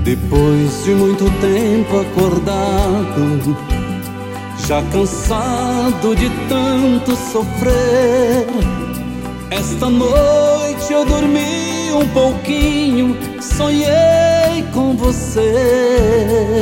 Depois de muito tempo acordado, já cansado de tanto sofrer, esta noite eu dormi um pouquinho, sonhei com você.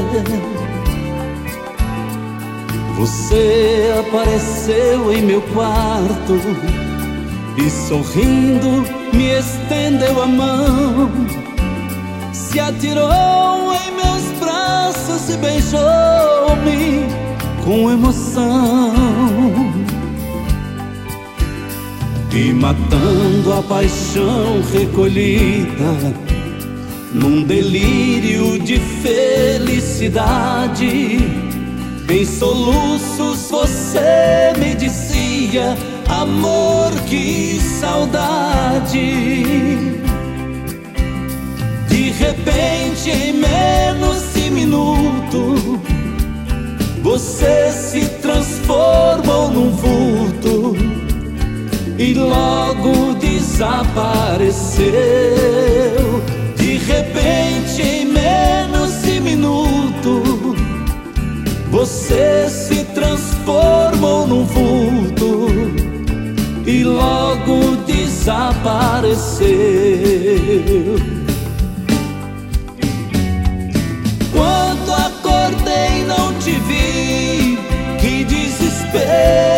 Você apareceu em meu quarto e sorrindo me estendeu a mão, se atirou em meus braços e beijou-me com emoção. E matando a paixão recolhida num delírio de felicidade, em soluços você me dizia: amor, que saudade. De repente, em menos de minuto, você se transformou num vulto e logo desapareceu. De repente, em menos de minuto, você se transformou num vulto e logo desapareceu. Quando acordei não te vi, que desespero.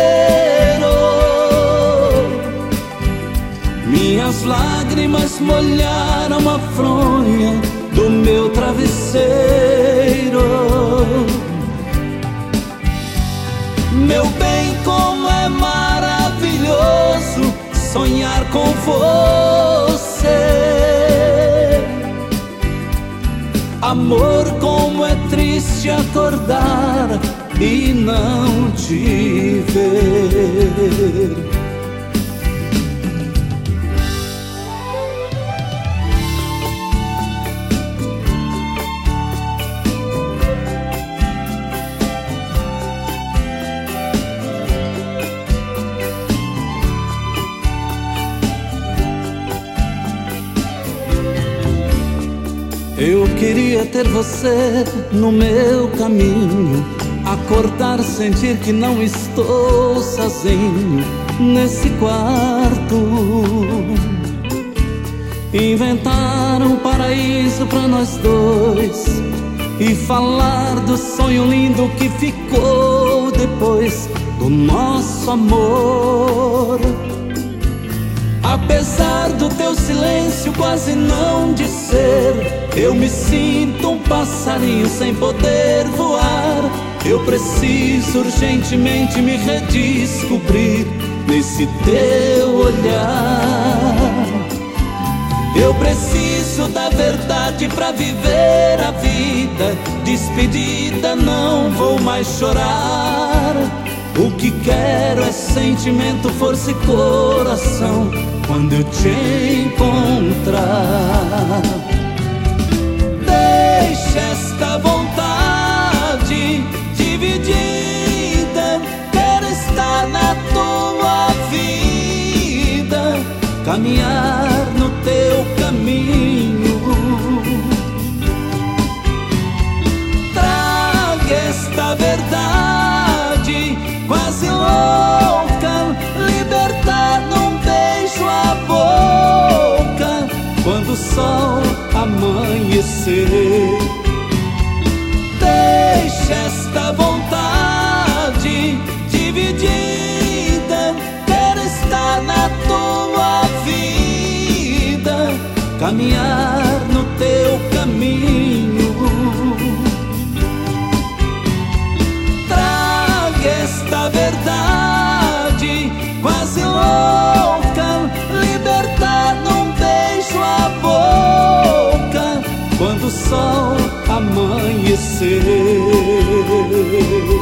Minhas lágrimas molharam a fronha do meu travesseiro. Meu bem, como é maravilhoso sonhar com você. Amor, como é triste acordar e não te ver. Eu queria ter você no meu caminho, acordar, sentir que não estou sozinho nesse quarto. Inventar um paraíso pra nós dois e falar do sonho lindo que ficou depois do nosso amor. Apesar do teu silêncio quase não dizer, eu me sinto um passarinho sem poder voar. Eu preciso urgentemente me redescobrir nesse teu olhar. Eu preciso da verdade pra viver a vida. Despedida, não vou mais chorar. O que quero é sentimento, força e coração quando eu te encontrar. Deixa esta vontade dividida, quero estar na tua vida, caminhar no teu caminho. Traga esta verdade quase louca, libertar num beijo a boca quando o sol amanhecer. Deixa esta vontade dividida, quero estar na tua vida, caminhar no teu caminho. Esta verdade quase louca, libertar num beijo a boca quando o sol amanhecer.